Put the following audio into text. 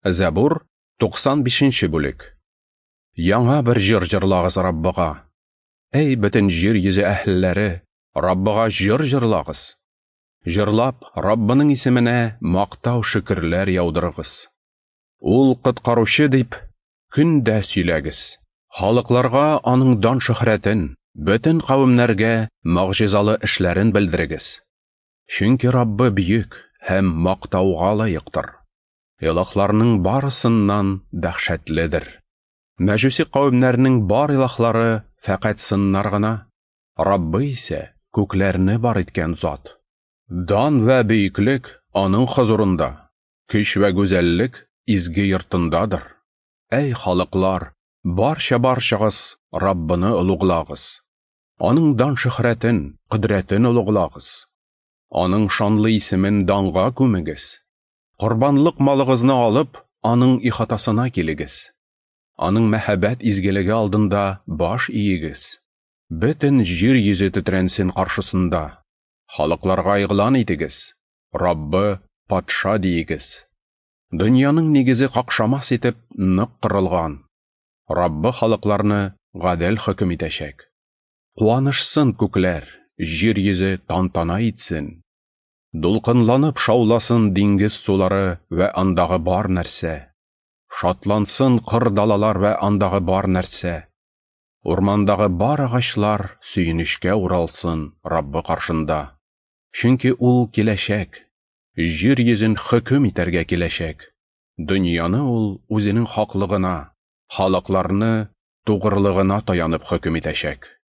Зәбур 95-нче бүлек. Яңа бер җыр җырлагыз Раббыга. Әй бөтен җир йөзе әһелләре, Раббыга җыр җырлагыз. Җырлап, Раббының исеменә мактау шөкерләр яудырыгыз. Ул коткаручы дип көндә сөйләгез. Халыкларга аның дан шөһрәтен, бөтен кавемнәргә магъҗизалы эшләрен белдерегез. Чөнки Раббы бөек һәм мактауга лаектыр. Илаһларның барысыннан дәһшәтледер. Мәҗүси кавемнәрнең бар илаһлары фәкать сыннар гына. Раббы исә күкләрне бар иткән зат. Дан вә бөеклек аның хозурында, көч вә гүзәллек изге йортындадыр. Әй халыклар, барчагыз Раббыны улуглагыз. Аның дан шөһрәтен, кодрәтен улуглагыз. Аның шанлы исемен данга күмегез. Корбанлык малыгызны алып, аның ихатасына килегез. Аның мәхәббәт изгелеге алдында баш иегез. Бөтен җир йөзе тетрәнсен каршысында. Халыкларга игълан итегез. Раббы патша диегез. Дөньяның нигезе какшамас итеп нык кырылган. Раббы халыкларны гадел хөкем итәчәк. Куанышсын күкләр, җир йөзе тантана итсен. Дулкынланып шауласын диңгез сулары вә андагы бар нәрсә. Шатлансын кыр далалар вә андагы бар нәрсә. Урмандагы бар агачлар сөенечкә уралсын Раббы каршында. Чөнки ул киләчәк, җир йөзен хөкем итәргә киләчәк. Дөньяны ул үзенең хаклыгына, халыкларны тугрылыгына таянып хөкем итәчәк.